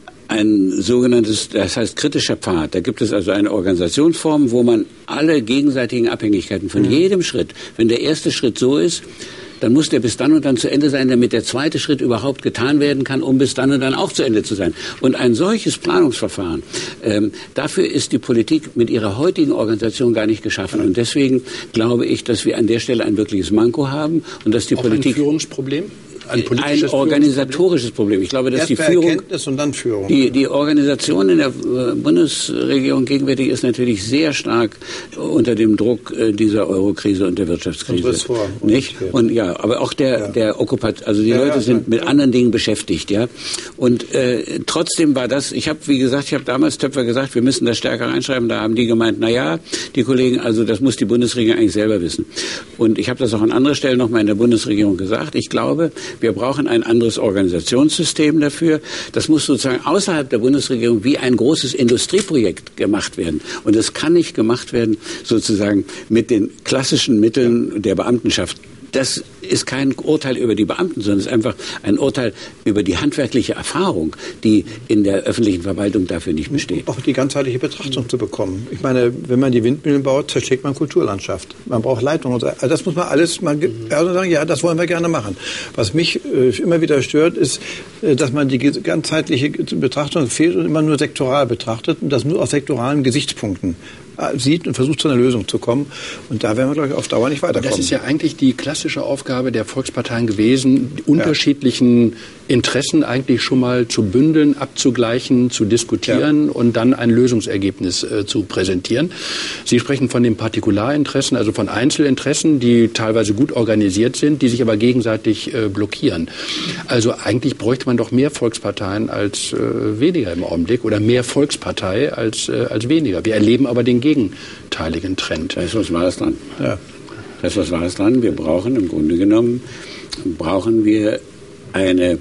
ein sogenanntes, das heißt kritischer Pfad. Da gibt es also eine Organisationsform, wo man alle gegenseitigen Abhängigkeiten von jedem Schritt, wenn der erste Schritt so ist, dann muss der bis dann und dann zu Ende sein, damit der zweite Schritt überhaupt getan werden kann, um bis dann und dann auch zu Ende zu sein. Und ein solches Planungsverfahren, ähm, dafür ist die Politik mit ihrer heutigen Organisation gar nicht geschaffen. Und deswegen glaube ich, dass wir an der Stelle ein wirkliches Manko haben und dass die auch Politik... ein Führungsproblem? Ein, ein organisatorisches Problem. Ich glaube, dass Erst die Führung, Erkenntnis und dann Führung. Die, die Organisation in der Bundesregierung gegenwärtig ist natürlich sehr stark unter dem Druck dieser Eurokrise und der Wirtschaftskrise. Und vor, nicht? Und ja, aber auch der, ja. der Okkupat, also die ja, Leute ja, sind ja. mit anderen Dingen beschäftigt, ja. Und äh, trotzdem war das, ich habe, wie gesagt, ich habe damals Töpfer gesagt, wir müssen das stärker reinschreiben. Da haben die gemeint, na ja, die Kollegen, also das muss die Bundesregierung eigentlich selber wissen. Und ich habe das auch an anderer Stelle nochmal in der Bundesregierung gesagt. Ich glaube, wir brauchen ein anderes Organisationssystem dafür. Das muss sozusagen außerhalb der Bundesregierung wie ein großes Industrieprojekt gemacht werden. Und es kann nicht gemacht werden sozusagen mit den klassischen Mitteln der Beamtenschaft. Das ist kein Urteil über die Beamten, sondern es ist einfach ein Urteil über die handwerkliche Erfahrung, die in der öffentlichen Verwaltung dafür nicht besteht. Auch die ganzheitliche Betrachtung zu bekommen. Ich meine, wenn man die Windmühlen baut, zerschlägt man Kulturlandschaft. Man braucht Leitungen. Also das muss man alles mal also sagen, ja, das wollen wir gerne machen. Was mich äh, immer wieder stört, ist, äh, dass man die ganzheitliche Betrachtung fehlt und immer nur sektoral betrachtet und das nur aus sektoralen Gesichtspunkten sieht und versucht, zu einer Lösung zu kommen. Und da werden wir, glaube ich, auf Dauer nicht weiterkommen. Das ist ja eigentlich die klassische Aufgabe der Volksparteien gewesen, die unterschiedlichen ja. Interessen eigentlich schon mal zu bündeln, abzugleichen, zu diskutieren ja. und dann ein Lösungsergebnis äh, zu präsentieren. Sie sprechen von den Partikularinteressen, also von Einzelinteressen, die teilweise gut organisiert sind, die sich aber gegenseitig äh, blockieren. Also eigentlich bräuchte man doch mehr Volksparteien als äh, weniger im Augenblick oder mehr Volkspartei als, äh, als weniger. Wir erleben aber den gegenteiligen Trend. Da ist was Wahres dran. Ja. Da ist was Wahres dran. Wir brauchen im Grunde genommen, brauchen wir eine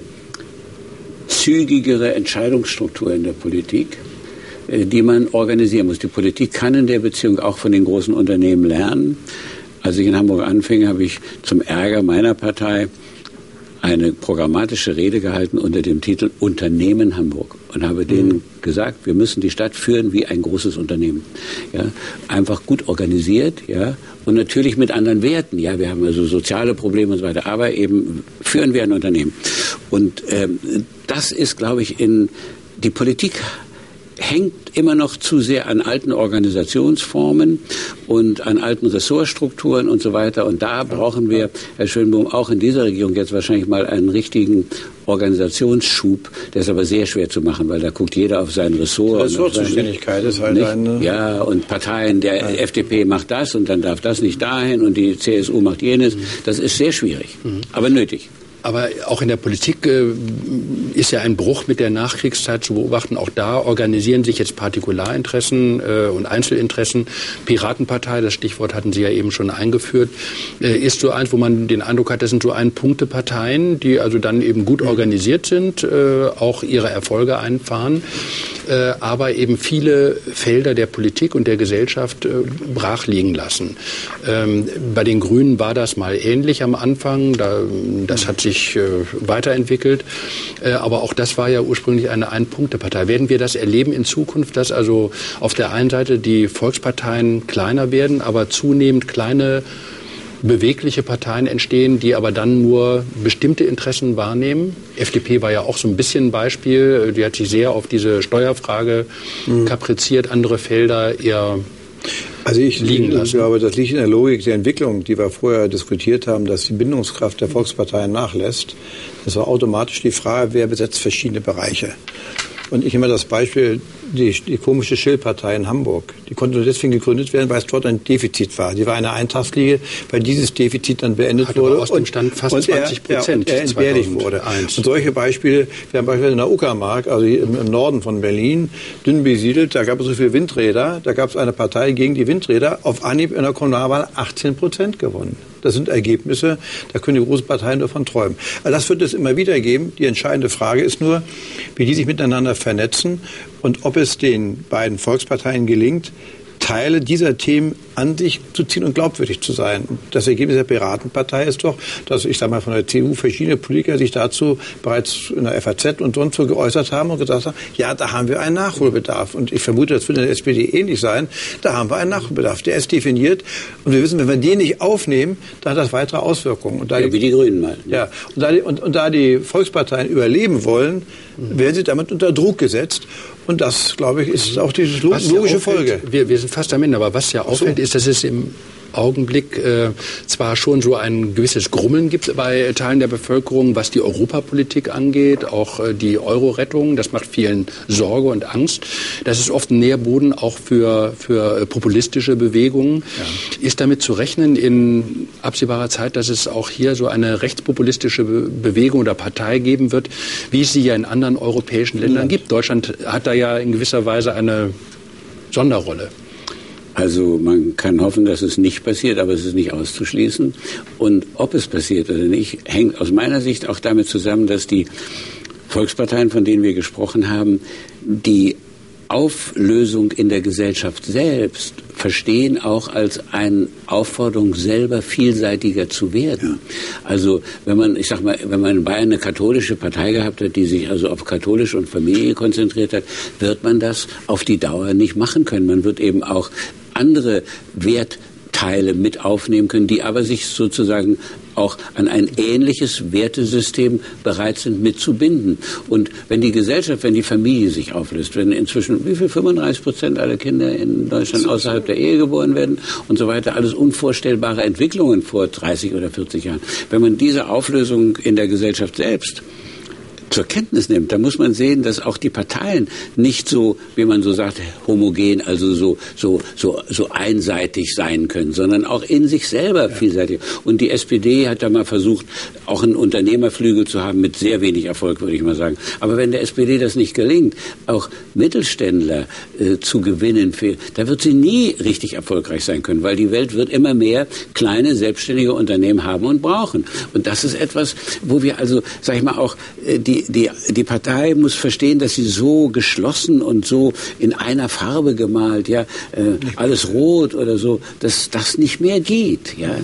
zügigere Entscheidungsstruktur in der Politik, die man organisieren muss. Die Politik kann in der Beziehung auch von den großen Unternehmen lernen. Als ich in Hamburg anfing, habe ich zum Ärger meiner Partei eine programmatische Rede gehalten unter dem Titel Unternehmen Hamburg und habe denen gesagt, wir müssen die Stadt führen wie ein großes Unternehmen. Ja, einfach gut organisiert, ja, und natürlich mit anderen Werten. Ja, wir haben also soziale Probleme und so weiter, aber eben führen wir ein Unternehmen. Und ähm, das ist, glaube ich, in die Politik hängt immer noch zu sehr an alten Organisationsformen und an alten Ressortstrukturen und so weiter. Und da brauchen wir, Herr Schönbohm, auch in dieser Regierung jetzt wahrscheinlich mal einen richtigen Organisationsschub. Der ist aber sehr schwer zu machen, weil da guckt jeder auf sein Ressort. Die Ressortzuständigkeit ist halt eine... Ja, und Parteien, der ja. F D P macht das und dann darf das nicht dahin und die C S U macht jenes. Das ist sehr schwierig, mhm. aber nötig. Aber auch in der Politik äh, ist ja ein Bruch mit der Nachkriegszeit zu beobachten. Auch da organisieren sich jetzt Partikularinteressen äh, und Einzelinteressen. Piratenpartei, das Stichwort hatten Sie ja eben schon eingeführt, äh, ist so eins, wo man den Eindruck hat, das sind so Ein-Punkte-Parteien, die also dann eben gut organisiert sind, äh, auch ihre Erfolge einfahren, äh, aber eben viele Felder der Politik und der Gesellschaft äh, brach liegen lassen. Ähm, bei den Grünen war das mal ähnlich am Anfang. Da, das hat sich weiterentwickelt. Aber auch das war ja ursprünglich eine Ein-Punkte-Partei. Werden wir das erleben in Zukunft, dass also auf der einen Seite die Volksparteien kleiner werden, aber zunehmend kleine bewegliche Parteien entstehen, die aber dann nur bestimmte Interessen wahrnehmen? F D P war ja auch so ein bisschen ein Beispiel. Die hat sich sehr auf diese Steuerfrage mhm. kapriziert, andere Felder eher Also ich, liegen lassen. Ich glaube, das liegt in der Logik der Entwicklung, die wir vorher diskutiert haben, dass die Bindungskraft der Volksparteien nachlässt. Das war automatisch die Frage, wer besetzt verschiedene Bereiche. Und ich immer das Beispiel die, die komische Schill-Partei in Hamburg. Die konnte nur deswegen gegründet werden, weil es dort ein Defizit war. Die war eine Eintagsfliege, weil dieses Defizit dann beendet Hat wurde aber aus dem Stand fast und zwanzig Prozent er, er entbehrlich wurde. Und solche Beispiele, wir haben beispielsweise in der Uckermark, also hier im, im Norden von Berlin, dünn besiedelt, da gab es so viele Windräder, da gab es eine Partei gegen die Windräder, auf Anhieb in der Kommunalwahl achtzehn Prozent gewonnen. Das sind Ergebnisse, da können die großen Parteien davon träumen. Also das wird es immer wieder geben. Die entscheidende Frage ist nur, wie die sich miteinander vernetzen und ob es den beiden Volksparteien gelingt, Teile dieser Themen an sich zu ziehen und glaubwürdig zu sein. Das Ergebnis der Piratenpartei ist doch, dass, ich sage mal, von der C D U verschiedene Politiker sich dazu bereits in der F A Z und sonst so geäußert haben und gesagt haben, ja, da haben wir einen Nachholbedarf. Und ich vermute, das wird in der S P D ähnlich sein. Da haben wir einen Nachholbedarf. Der ist definiert. Und wir wissen, wenn wir den nicht aufnehmen, dann hat das weitere Auswirkungen. Und da ja, die, wie die Grünen mal. Ne? Ja, und da, die, und, und da die Volksparteien überleben wollen, mhm. werden sie damit unter Druck gesetzt. Und das, glaube ich, ist auch die logische ja Folge. Wir, wir sind fast am Ende, aber was ja auffällt, so. ist, dass es im Augenblick äh, zwar schon so ein gewisses Grummeln gibt bei Teilen der Bevölkerung, was die Europapolitik angeht, auch äh, die Euro-Rettung, das macht vielen Sorge und Angst. Das ist oft ein Nährboden auch für, für äh, populistische Bewegungen. Ja. Ist damit zu rechnen in absehbarer Zeit, dass es auch hier so eine rechtspopulistische Be- Bewegung oder Partei geben wird, wie es sie ja in anderen europäischen Ländern ja. gibt? Deutschland hat da ja in gewisser Weise eine Sonderrolle. Also man kann hoffen, dass es nicht passiert, aber es ist nicht auszuschließen. Und ob es passiert oder nicht, hängt aus meiner Sicht auch damit zusammen, dass die Volksparteien, von denen wir gesprochen haben, die Auflösung in der Gesellschaft selbst verstehen auch als eine Aufforderung, selber vielseitiger zu werden. Ja. Also wenn man, ich sag mal, wenn man in Bayern eine katholische Partei gehabt hat, die sich also auf katholisch und Familie konzentriert hat, wird man das auf die Dauer nicht machen können. Man wird eben auch andere Wertteile mit aufnehmen können, die aber sich sozusagen auch an ein ähnliches Wertesystem bereit sind mitzubinden. Und wenn die Gesellschaft, wenn die Familie sich auflöst, wenn inzwischen, wie viel, fünfunddreißig Prozent aller Kinder in Deutschland außerhalb der Ehe geboren werden und so weiter, alles unvorstellbare Entwicklungen vor dreißig oder vierzig Jahren. Wenn man diese Auflösung in der Gesellschaft selbst zur Kenntnis nimmt, da muss man sehen, dass auch die Parteien nicht so, wie man so sagt, homogen, also so so so so einseitig sein können, sondern auch in sich selber ja. vielseitig. Und die S P D hat da mal versucht, auch einen Unternehmerflügel zu haben, mit sehr wenig Erfolg, würde ich mal sagen. Aber wenn der S P D das nicht gelingt, auch Mittelständler äh, zu gewinnen, für, da wird sie nie richtig erfolgreich sein können, weil die Welt wird immer mehr kleine, selbstständige Unternehmen haben und brauchen. Und das ist etwas, wo wir also, sag ich mal, auch äh, die Die, die Partei muss verstehen, dass sie so geschlossen und so in einer Farbe gemalt, ja, äh, alles rot oder so, dass das nicht mehr geht, ja.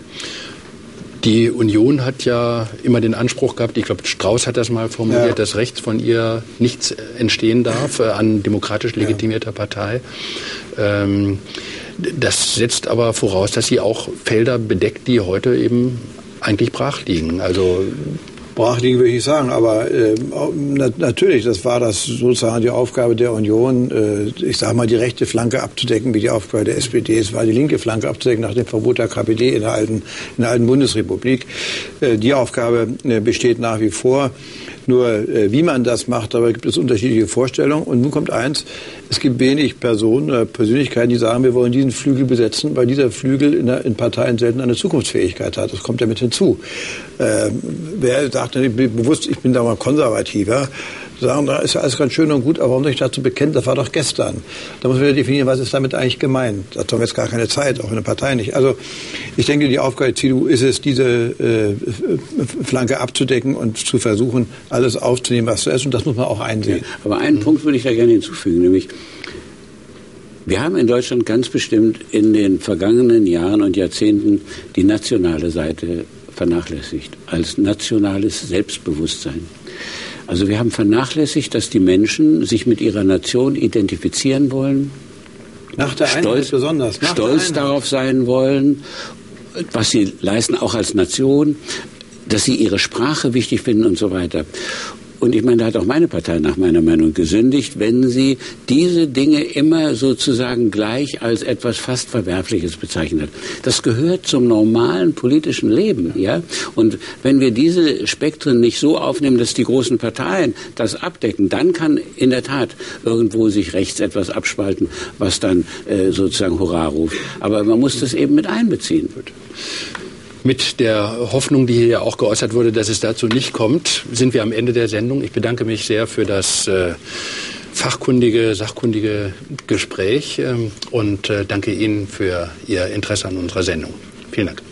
Die Union hat ja immer den Anspruch gehabt, ich glaube, Strauß hat das mal formuliert, ja. dass rechts von ihr nichts entstehen darf äh, an demokratisch legitimierter ja. Partei. Ähm, das setzt aber voraus, dass sie auch Felder bedeckt, die heute eben eigentlich brach liegen. Also Brachliegen würde ich nicht sagen, aber äh, na, natürlich, das war das sozusagen die Aufgabe der Union, äh, ich sage mal, die rechte Flanke abzudecken, wie die Aufgabe der S P D. Es war die linke Flanke abzudecken nach dem Verbot der K P D in der alten, in der alten Bundesrepublik. Äh, die Aufgabe äh, besteht nach wie vor. Nur äh, wie man das macht, dabei gibt es unterschiedliche Vorstellungen. Und nun kommt eins, es gibt wenig Personen oder Persönlichkeiten, die sagen, wir wollen diesen Flügel besetzen, weil dieser Flügel in, der, in Parteien selten eine Zukunftsfähigkeit hat. Das kommt ja mit hinzu. Äh, wer sagt, ich bin bewusst, ich bin da mal konservativer, sagen, da ist ja alles ganz schön und gut, aber warum nicht dazu bekennen, das war doch gestern. Da muss man ja definieren, was ist damit eigentlich gemeint. Da haben wir jetzt gar keine Zeit, auch in der Partei nicht. Also ich denke, die Aufgabe der C D U ist es, diese äh, Flanke abzudecken und zu versuchen, alles aufzunehmen, was es ist. Und das muss man auch einsehen. Ja, aber einen mhm. Punkt würde ich da gerne hinzufügen, nämlich wir haben in Deutschland ganz bestimmt in den vergangenen Jahren und Jahrzehnten die nationale Seite vernachlässigt, als nationales Selbstbewusstsein. Also wir haben vernachlässigt, dass die Menschen sich mit ihrer Nation identifizieren wollen, nach der Einheit stolz, besonders, nach stolz darauf sein wollen, was sie leisten, auch als Nation, dass sie ihre Sprache wichtig finden und so weiter. und ich meine, da hat auch meine Partei nach meiner Meinung gesündigt, wenn sie diese Dinge immer sozusagen gleich als etwas fast Verwerfliches bezeichnet. Das gehört zum normalen politischen Leben, ja. Und wenn wir diese Spektren nicht so aufnehmen, dass die großen Parteien das abdecken, dann kann in der Tat irgendwo sich rechts etwas abspalten, was dann äh, sozusagen Hurra ruft. Aber man muss das eben mit einbeziehen. Mit der Hoffnung, die hier ja auch geäußert wurde, dass es dazu nicht kommt, sind wir am Ende der Sendung. Ich bedanke mich sehr für das äh, fachkundige, sachkundige Gespräch ähm, und äh, danke Ihnen für Ihr Interesse an unserer Sendung. Vielen Dank.